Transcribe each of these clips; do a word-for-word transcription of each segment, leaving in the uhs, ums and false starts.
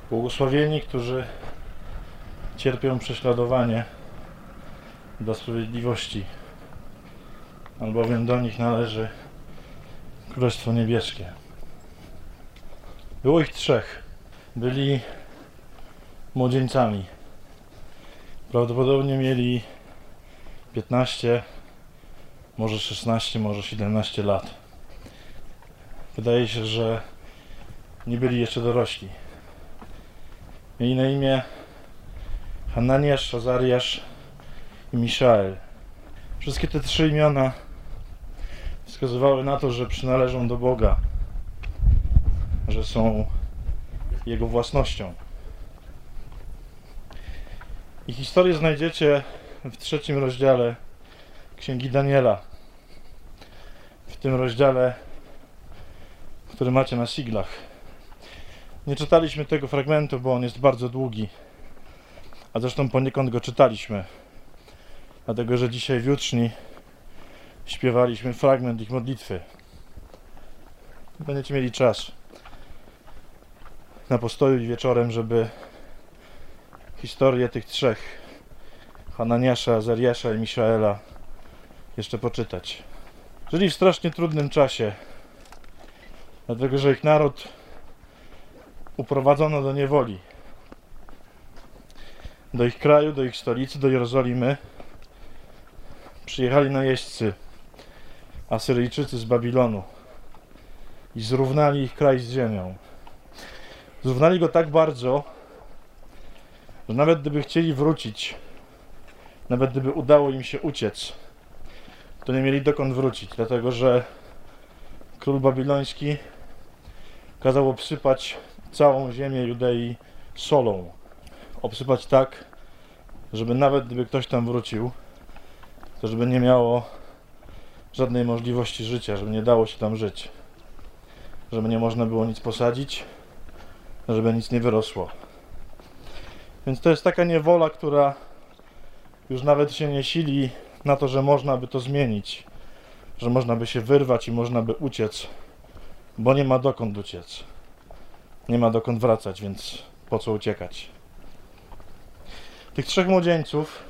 Błogosławieni, którzy cierpią prześladowanie dla sprawiedliwości, albowiem do nich należy Królestwo Niebieskie. Było ich trzech. Byli młodzieńcami. Prawdopodobnie mieli piętnaście, może szesnaście, może siedemnaście lat. Wydaje się, że nie byli jeszcze dorośli. Mieli na imię Hananiasz, Azariasz i Miszael. Wszystkie te trzy imiona wskazywały na to, że przynależą do Boga, że są Jego własnością. Ich historię znajdziecie w trzecim rozdziale Księgi Daniela. W tym rozdziale, który macie na siglach. Nie czytaliśmy tego fragmentu, bo on jest bardzo długi. A zresztą poniekąd go czytaliśmy. Dlatego, że dzisiaj w jutrzni śpiewaliśmy fragment ich modlitwy. Będziecie mieli czas na postoju i wieczorem, żeby historię tych trzech, Hananiasza, Azariasza i Miszaela, jeszcze poczytać. Żyli w strasznie trudnym czasie, dlatego że ich naród uprowadzono do niewoli. Do ich kraju, do ich stolicy, do Jerozolimy przyjechali najeźdźcy, Asyryjczycy z Babilonu i zrównali ich kraj z ziemią. Zrównali go tak bardzo, że nawet gdyby chcieli wrócić, nawet gdyby udało im się uciec, to nie mieli dokąd wrócić, dlatego że król babiloński kazał obsypać całą ziemię Judei solą. Obsypać tak, żeby nawet gdyby ktoś tam wrócił, to żeby nie miało żadnej możliwości życia, żeby nie dało się tam żyć, żeby nie można było nic posadzić, żeby nic nie wyrosło. Więc to jest taka niewola, która już nawet się nie sili na to, że można by to zmienić, że można by się wyrwać i można by uciec, bo nie ma dokąd uciec. Nie ma dokąd wracać, więc po co uciekać? Tych trzech młodzieńców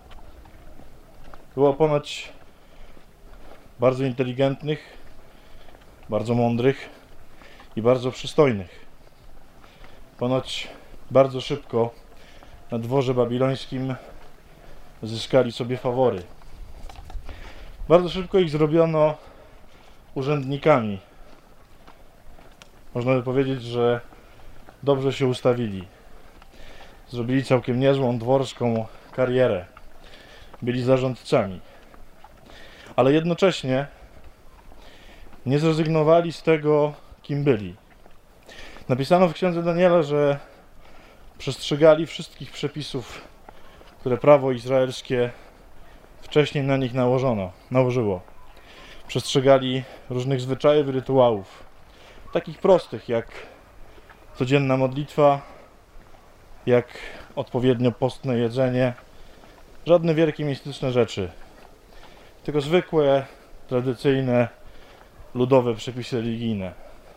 było ponoć bardzo inteligentnych, bardzo mądrych i bardzo przystojnych. Ponoć bardzo szybko na dworze babilońskim zyskali sobie fawory. Bardzo szybko ich zrobiono urzędnikami. Można by powiedzieć, że dobrze się ustawili. Zrobili całkiem niezłą dworską karierę. Byli zarządcami. Ale jednocześnie nie zrezygnowali z tego, kim byli. Napisano w Księdze Daniela, że przestrzegali wszystkich przepisów, które prawo izraelskie wcześniej na nich nałożono, nałożyło. Przestrzegali różnych zwyczajów i rytuałów. Takich prostych jak codzienna modlitwa, jak odpowiednio postne jedzenie. Żadne wielkie mistyczne rzeczy. Tylko zwykłe, tradycyjne, ludowe przepisy religijne.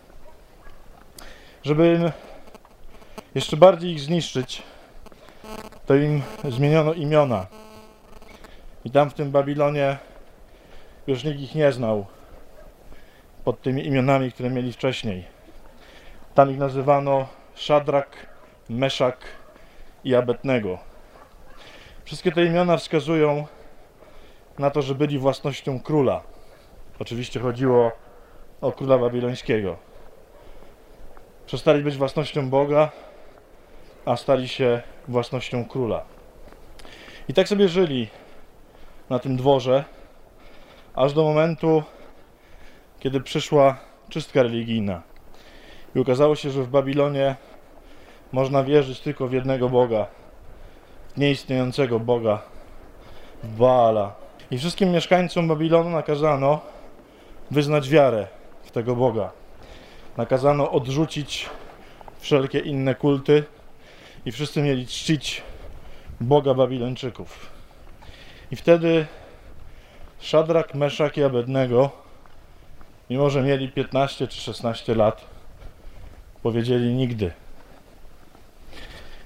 Żeby im jeszcze bardziej ich zniszczyć, to im zmieniono imiona. I tam w tym Babilonie już nikt ich nie znał pod tymi imionami, które mieli wcześniej. Tam ich nazywano Szadrak, Meszak i Abednego. Wszystkie te imiona wskazują na to, że byli własnością króla. Oczywiście chodziło o króla babilońskiego. Przestali być własnością Boga, a stali się własnością króla. I tak sobie żyli na tym dworze, aż do momentu, kiedy przyszła czystka religijna. I okazało się, że w Babilonie można wierzyć tylko w jednego Boga, w nieistniejącego Boga, w Baala. I wszystkim mieszkańcom Babilonu nakazano wyznać wiarę w tego Boga. Nakazano odrzucić wszelkie inne kulty i wszyscy mieli czcić Boga Babilończyków. I wtedy Szadrak, Meszak i Abednego, mimo że mieli piętnaście czy szesnaście lat, powiedzieli nigdy.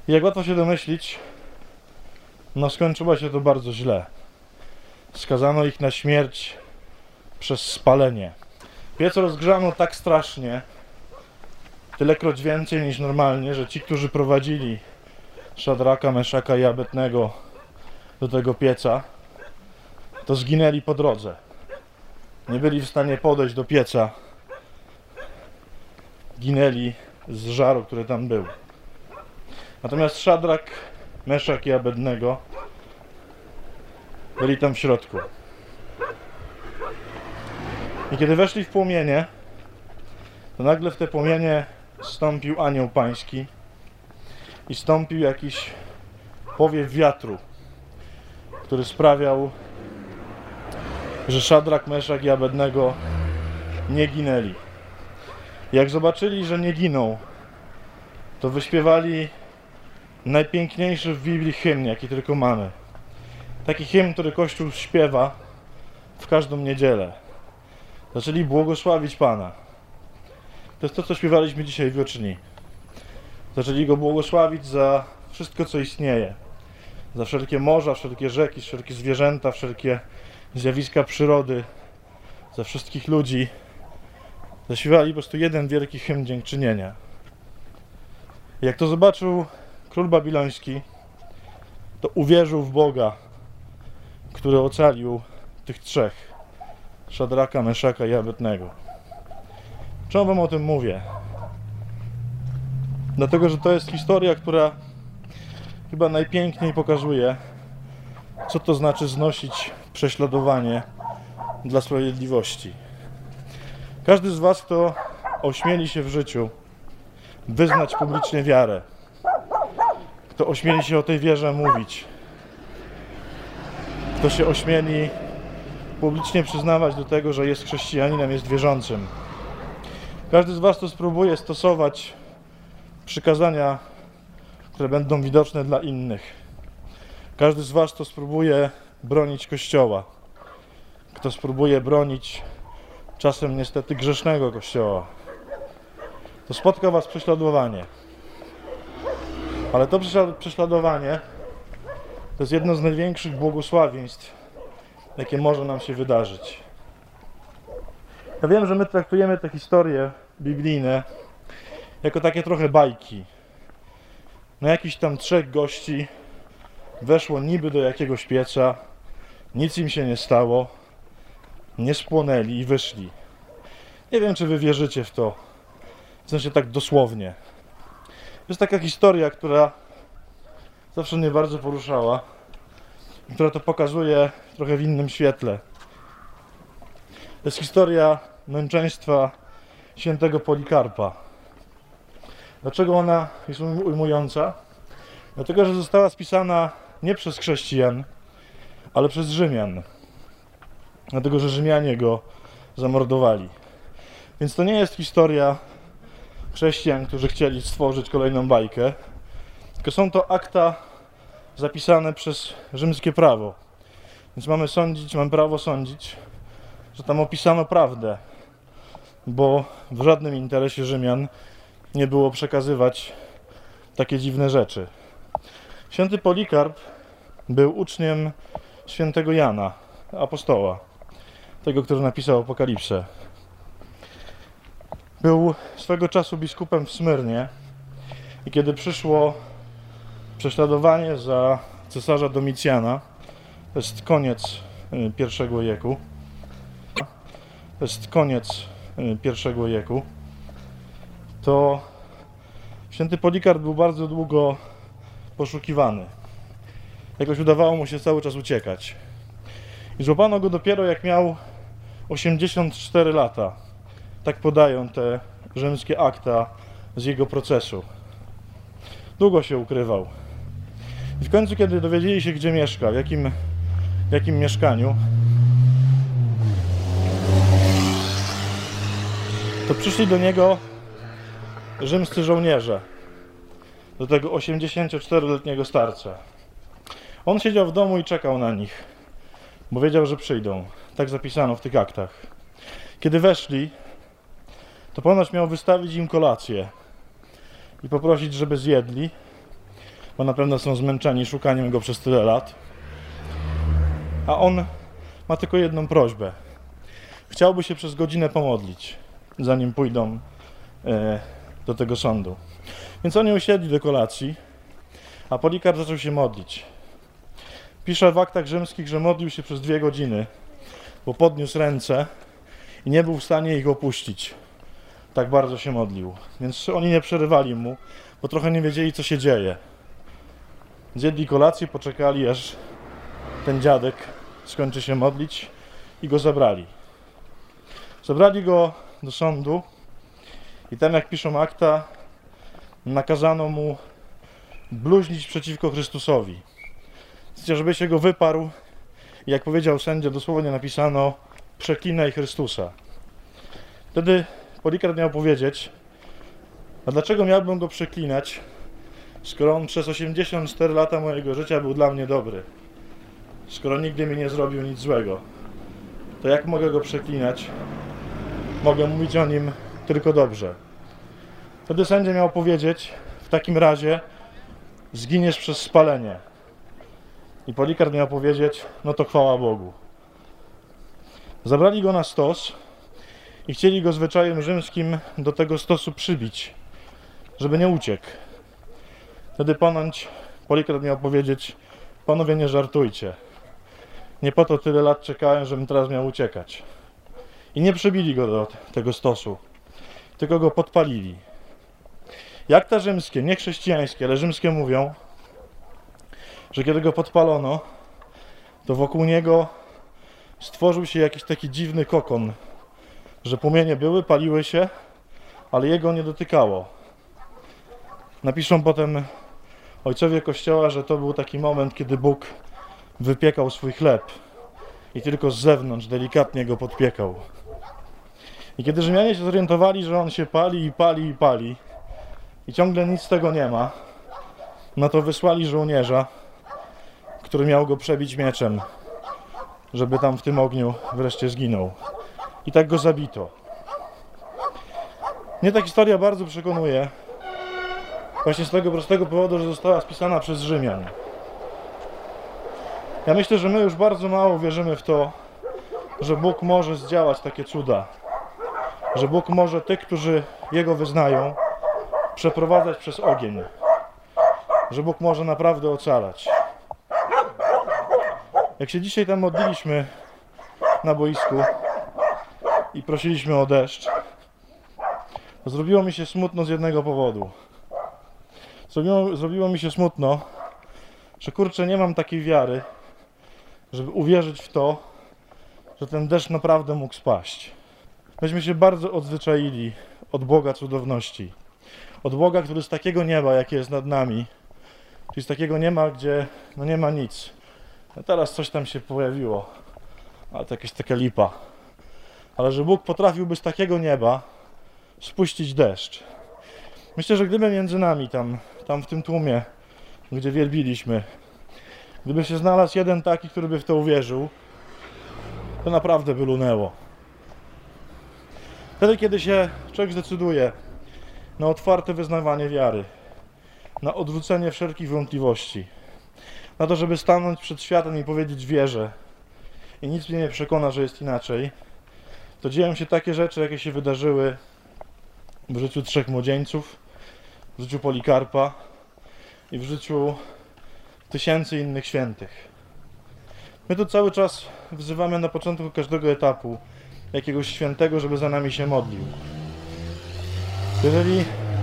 I jak łatwo się domyślić, no skończyło się to bardzo źle. Skazano ich na śmierć przez spalenie. Piec rozgrzano tak strasznie, tylekroć więcej niż normalnie, że ci, którzy prowadzili Szadraka, Meszaka i Abednego do tego pieca, to zginęli po drodze. Nie byli w stanie podejść do pieca. Ginęli z żaru, który tam był. Natomiast Szadrak, Meszak i Abednego byli tam w środku. I kiedy weszli w płomienie, to nagle w te płomienie zstąpił anioł pański i stąpił jakiś powiew wiatru, który sprawiał, że Szadrak, Meszak i Abednego nie ginęli. Jak zobaczyli, że nie giną, to wyśpiewali najpiękniejszy w Biblii hymn, jaki tylko mamy. Taki hymn, który Kościół śpiewa w każdą niedzielę. Zaczęli błogosławić Pana. To jest to, co śpiewaliśmy dzisiaj wieczni. Zaczęli Go błogosławić za wszystko, co istnieje. Za wszelkie morza, wszelkie rzeki, wszelkie zwierzęta, wszelkie zjawiska przyrody, za wszystkich ludzi. Zaśpiewali po prostu jeden wielki hymn dziękczynienia. Jak to zobaczył król babiloński, to uwierzył w Boga, który ocalił tych trzech: Szadraka, Meszaka i Abednego. Czemu wam o tym mówię? Dlatego, że to jest historia, która chyba najpiękniej pokazuje, co to znaczy znosić prześladowanie dla sprawiedliwości. Każdy z was, kto ośmieli się w życiu wyznać publicznie wiarę, kto ośmieli się o tej wierze mówić, kto się ośmieli publicznie przyznawać do tego, że jest chrześcijaninem, jest wierzącym, każdy z was, kto spróbuje stosować przykazania, które będą widoczne dla innych, każdy z was, kto spróbuje bronić Kościoła, kto spróbuje bronić czasem niestety grzesznego Kościoła, to spotka was prześladowanie. Ale to prześladowanie to jest jedno z największych błogosławieństw, jakie może nam się wydarzyć. Ja wiem, że my traktujemy te historie biblijne jako takie trochę bajki. No jakiś tam trzech gości weszło niby do jakiegoś pieca, nic im się nie stało, nie spłonęli i wyszli. Nie wiem, czy wy wierzycie w to, w sensie tak dosłownie. Jest taka historia, która zawsze mnie bardzo poruszała, która to pokazuje trochę w innym świetle. To jest historia męczeństwa świętego Polikarpa. Dlaczego ona jest ujmująca? Dlatego, że została spisana nie przez chrześcijan, ale przez Rzymian. Dlatego, że Rzymianie go zamordowali. Więc to nie jest historia chrześcijan, którzy chcieli stworzyć kolejną bajkę, tylko są to akta zapisane przez rzymskie prawo. Więc mamy sądzić, mamy prawo sądzić, że tam opisano prawdę, bo w żadnym interesie Rzymian nie było przekazywać takie dziwne rzeczy. Święty Polikarp był uczniem świętego Jana, apostoła, tego, który napisał Apokalipsę. Był swego czasu biskupem w Smyrnie i kiedy przyszło prześladowanie za cesarza Domicjana, to jest koniec pierwszego wieku, to jest koniec pierwszego wieku, to święty Polikarp był bardzo długo poszukiwany. Jakoś udawało mu się cały czas uciekać. I złapano go dopiero jak miał osiemdziesiąt cztery lata. Tak podają te rzymskie akta z jego procesu. Długo się ukrywał. I w końcu, kiedy dowiedzieli się, gdzie mieszka, w jakim, w jakim mieszkaniu, to przyszli do niego rzymscy żołnierze, do tego osiemdziesięcioczteroletniego starca. On siedział w domu i czekał na nich, bo wiedział, że przyjdą. Tak zapisano w tych aktach. Kiedy weszli, to ponoć miał wystawić im kolację i poprosić, żeby zjedli, bo na pewno są zmęczeni szukaniem go przez tyle lat. A on ma tylko jedną prośbę. Chciałby się przez godzinę pomodlić, zanim pójdą e, do tego sądu. Więc oni usiedli do kolacji, a Polikarp zaczął się modlić. Pisze w aktach rzymskich, że modlił się przez dwie godziny, bo podniósł ręce i nie był w stanie ich opuścić. Tak bardzo się modlił. Więc oni nie przerywali mu, bo trochę nie wiedzieli, co się dzieje. Zjedli kolację, poczekali, aż ten dziadek skończy się modlić i go zabrali. Zabrali go do sądu i tam, jak piszą akta, nakazano mu bluźnić przeciwko Chrystusowi. Żeby się go wyparł i, jak powiedział sędzia, dosłownie napisano: przeklinaj Chrystusa. Wtedy Polikarp miał powiedzieć: a dlaczego miałbym go przeklinać, skoro on przez osiemdziesiąt cztery lata mojego życia był dla mnie dobry? Skoro nigdy mi nie zrobił nic złego, to jak mogę go przeklinać? Mogę mówić o nim tylko dobrze. Wtedy sędzia miał powiedzieć: w takim razie zginiesz przez spalenie. I Polikarp miał powiedzieć: no to chwała Bogu. Zabrali go na stos i chcieli go zwyczajem rzymskim do tego stosu przybić, żeby nie uciekł. Wtedy ponoć Polikarp miał powiedzieć: panowie, nie żartujcie. Nie po to tyle lat czekałem, żebym teraz miał uciekać. I nie przybili go do tego stosu, tylko go podpalili. Jak te rzymskie, nie chrześcijańskie, ale rzymskie mówią, że kiedy go podpalono, to wokół niego stworzył się jakiś taki dziwny kokon, że płomienie były, paliły się, ale jego nie dotykało. Napiszą potem ojcowie Kościoła, że to był taki moment, kiedy Bóg wypiekał swój chleb i tylko z zewnątrz delikatnie go podpiekał. I kiedy Rzymianie się zorientowali, że on się pali i pali i pali i ciągle nic z tego nie ma, no to wysłali żołnierza, który miał go przebić mieczem, żeby tam w tym ogniu wreszcie zginął. I tak go zabito. Mnie ta historia bardzo przekonuje, właśnie z tego prostego powodu, że została spisana przez Rzymian. Ja myślę, że my już bardzo mało wierzymy w to, że Bóg może zdziałać takie cuda. Że Bóg może tych, którzy Jego wyznają, przeprowadzać przez ogień. Że Bóg może naprawdę ocalać. Jak się dzisiaj tam modliliśmy na boisku i prosiliśmy o deszcz, to zrobiło mi się smutno z jednego powodu. Zrobiło, zrobiło mi się smutno, że kurczę, nie mam takiej wiary, żeby uwierzyć w to, że ten deszcz naprawdę mógł spaść. Myśmy się bardzo odzwyczaili od Boga cudowności. Od Boga, który z takiego nieba, jakie jest nad nami, czyli z takiego nieba, gdzie no nie ma nic. No teraz coś tam się pojawiło, ale to jakaś taka lipa. Ale że Bóg potrafiłby z takiego nieba spuścić deszcz. Myślę, że gdyby między nami, tam, tam w tym tłumie, gdzie wielbiliśmy, gdyby się znalazł jeden taki, który by w to uwierzył, to naprawdę by lunęło. Wtedy, kiedy się człowiek zdecyduje na otwarte wyznawanie wiary, na odrzucenie wszelkich wątpliwości, na to, żeby stanąć przed światem i powiedzieć: wierzę i nic mnie nie przekona, że jest inaczej, to dzieją się takie rzeczy, jakie się wydarzyły w życiu trzech młodzieńców, w życiu Polikarpa i w życiu tysięcy innych świętych. My tu cały czas wzywamy na początku każdego etapu jakiegoś świętego, żeby za nami się modlił. Jeżeli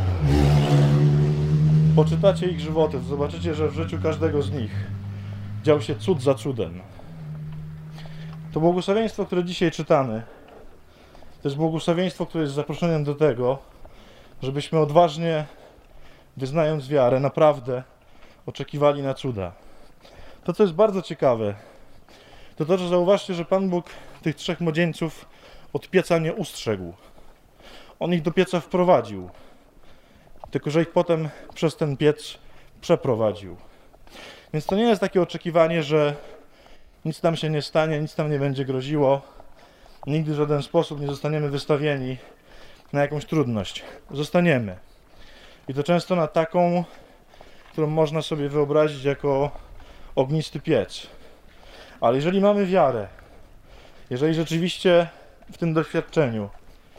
poczytacie ich żywoty, to zobaczycie, że w życiu każdego z nich dział się cud za cudem. To błogosławieństwo, które dzisiaj czytamy, to jest błogosławieństwo, które jest zaproszeniem do tego, żebyśmy odważnie, wyznając wiarę, naprawdę oczekiwali na cuda. To, co jest bardzo ciekawe, to to, że zauważcie, że Pan Bóg tych trzech młodzieńców od pieca nie ustrzegł. On ich do pieca wprowadził, tylko że ich potem przez ten piec przeprowadził. Więc to nie jest takie oczekiwanie, że nic tam się nie stanie, nic tam nie będzie groziło, nigdy w żaden sposób nie zostaniemy wystawieni na jakąś trudność. Zostaniemy. I to często na taką, którą można sobie wyobrazić jako ognisty piec. Ale jeżeli mamy wiarę, jeżeli rzeczywiście w tym doświadczeniu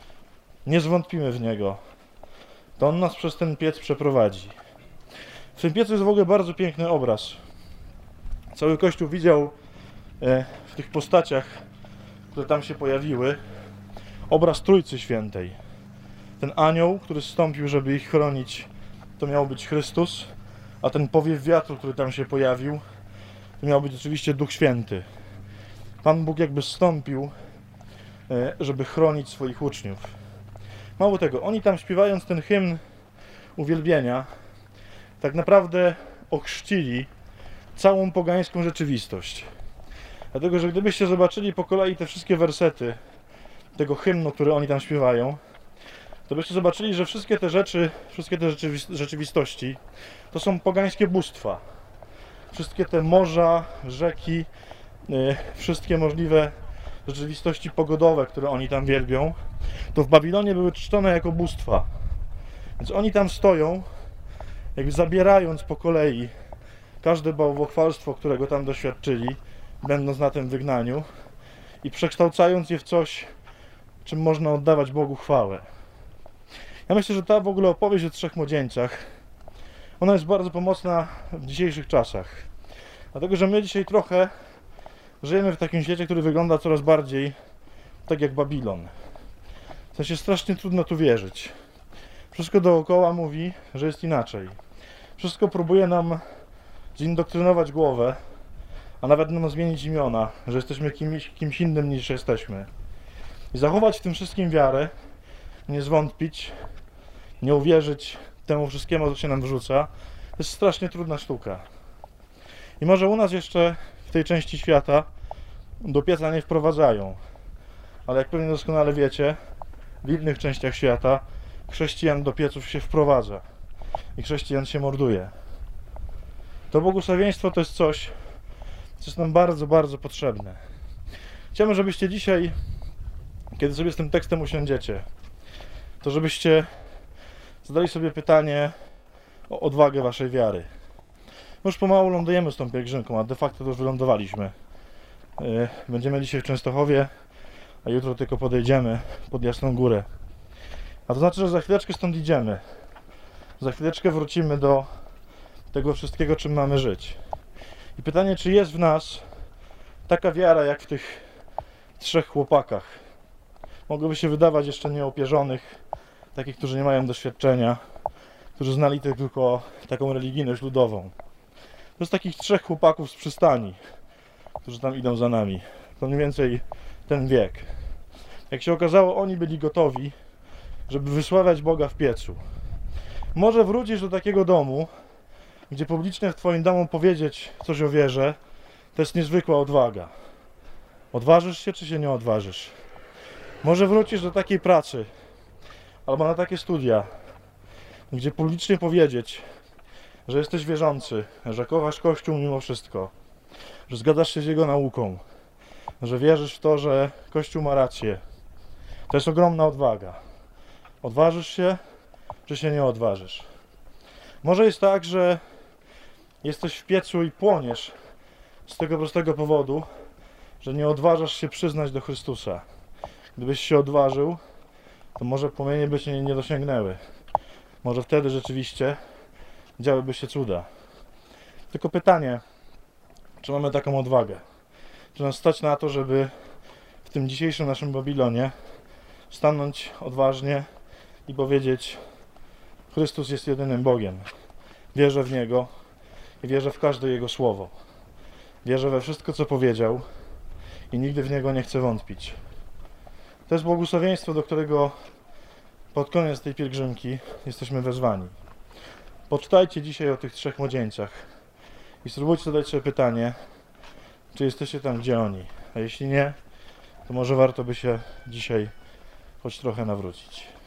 nie zwątpimy w Niego, to On nas przez ten piec przeprowadzi. W tym piecu jest w ogóle bardzo piękny obraz. Cały Kościół widział w tych postaciach, które tam się pojawiły, obraz Trójcy Świętej. Ten anioł, który zstąpił, żeby ich chronić, to miał być Chrystus, a ten powiew wiatru, który tam się pojawił, to miał być oczywiście Duch Święty. Pan Bóg jakby zstąpił, żeby chronić swoich uczniów. Mało tego, oni tam śpiewając ten hymn uwielbienia, tak naprawdę ochrzcili całą pogańską rzeczywistość. Dlatego, że gdybyście zobaczyli po kolei te wszystkie wersety tego hymnu, które oni tam śpiewają, to byście zobaczyli, że wszystkie te rzeczy, wszystkie te rzeczywistości to są pogańskie bóstwa. Wszystkie te morza, rzeki, yy, wszystkie możliwe rzeczywistości pogodowe, które oni tam wielbią, to w Babilonie były czczone jako bóstwa. Więc oni tam stoją, jakby zabierając po kolei każde bałwochwalstwo, którego tam doświadczyli, będąc na tym wygnaniu, i przekształcając je w coś, czym można oddawać Bogu chwałę. Ja myślę, że ta w ogóle opowieść o trzech młodzieńcach, ona jest bardzo pomocna w dzisiejszych czasach. Dlatego, że my dzisiaj trochę żyjemy w takim świecie, który wygląda coraz bardziej tak jak Babilon. W sensie strasznie trudno tu wierzyć. Wszystko dookoła mówi, że jest inaczej. Wszystko próbuje nam zindoktrynować głowę, a nawet nam zmienić imiona, że jesteśmy kimś, kimś innym niż jesteśmy. I zachować w tym wszystkim wiarę, nie zwątpić, nie uwierzyć temu wszystkiemu, co się nam wrzuca, to jest strasznie trudna sztuka. I może u nas jeszcze w tej części świata do pieca nie wprowadzają, ale jak pewnie doskonale wiecie, w innych częściach świata chrześcijan do pieców się wprowadza i chrześcijan się morduje. To błogosławieństwo to jest coś, co jest nam bardzo, bardzo potrzebne. Chciałbym, żebyście dzisiaj, kiedy sobie z tym tekstem usiądziecie, to żebyście zadali sobie pytanie o odwagę waszej wiary. My już pomału lądujemy z tą pielgrzymką, a de facto to już wylądowaliśmy. Będziemy dzisiaj w Częstochowie, a jutro tylko podejdziemy pod Jasną Górę. A to znaczy, że za chwileczkę stąd idziemy. Za chwileczkę wrócimy do tego wszystkiego, czym mamy żyć. I pytanie, czy jest w nas taka wiara, jak w tych trzech chłopakach. Mogłoby się wydawać jeszcze nieopierzonych, takich, którzy nie mają doświadczenia, którzy znali tylko taką religijność ludową. To jest takich trzech chłopaków z przystani, którzy tam idą za nami. To mniej więcej ten wiek. Jak się okazało, oni byli gotowi, żeby wysławiać Boga w piecu. Może wrócisz do takiego domu, gdzie publicznie w twoim domu powiedzieć coś o wierze, to jest niezwykła odwaga. Odważysz się, czy się nie odważysz? Może wrócisz do takiej pracy, albo na takie studia, gdzie publicznie powiedzieć, że jesteś wierzący, że kochasz Kościół mimo wszystko, że zgadzasz się z jego nauką, że wierzysz w to, że Kościół ma rację. To jest ogromna odwaga. Odważysz się, czy się nie odważysz? Może jest tak, że jesteś w piecu i płoniesz z tego prostego powodu, że nie odważasz się przyznać do Chrystusa. Gdybyś się odważył, to może płomienie by cię nie dosięgnęły. Może wtedy rzeczywiście działyby się cuda. Tylko pytanie, czy mamy taką odwagę? Czy nas stać na to, żeby w tym dzisiejszym naszym Babilonie stanąć odważnie i powiedzieć: Chrystus jest jedynym Bogiem. Wierzę w Niego i wierzę w każde Jego słowo. Wierzę we wszystko, co powiedział i nigdy w Niego nie chcę wątpić. To jest błogosławieństwo, do którego pod koniec tej pielgrzymki jesteśmy wezwani. Poczytajcie dzisiaj o tych trzech młodzieńcach i spróbujcie zadać sobie pytanie, czy jesteście tam, gdzie oni. A jeśli nie, to może warto by się dzisiaj choć trochę nawrócić.